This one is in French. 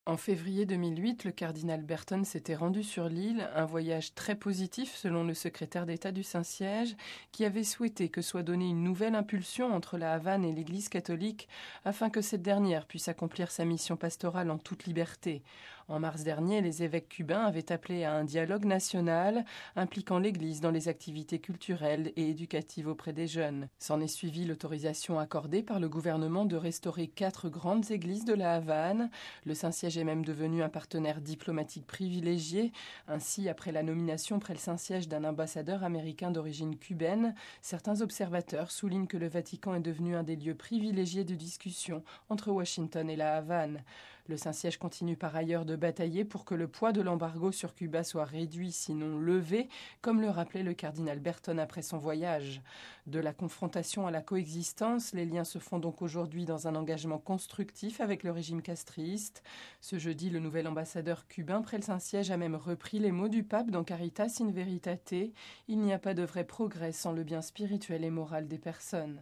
En février 2008, le cardinal Berton s'était rendu sur l'île, un voyage très positif selon le secrétaire d'État du Saint-Siège, qui avait souhaité que soit donnée une nouvelle impulsion entre la Havane et l'Église catholique afin que cette dernière puisse accomplir sa mission pastorale en toute liberté. En mars dernier, les évêques cubains avaient appelé à un dialogue national impliquant l'Église dans les activités culturelles et éducatives auprès des jeunes. S'en est suivi l'autorisation accordée par le gouvernement de restaurer 4 grandes églises de la Havane. Le Saint-Siège est même devenu un partenaire diplomatique privilégié. Ainsi, après la nomination près le Saint-Siège d'un ambassadeur américain d'origine cubaine, certains observateurs soulignent que le Vatican est devenu un des lieux privilégiés de discussion entre Washington et la Havane. Le Saint-Siège continue par ailleurs de batailler pour que le poids de l'embargo sur Cuba soit réduit, sinon levé, comme le rappelait le cardinal Berton après son voyage. De la confrontation à la coexistence, les liens se font donc aujourd'hui dans un engagement constructif avec le régime castriste. Ce jeudi, le nouvel ambassadeur cubain près le Saint-Siège a même repris les mots du pape dans Caritas in Veritate. Il n'y a pas de vrai progrès sans le bien spirituel et moral des personnes.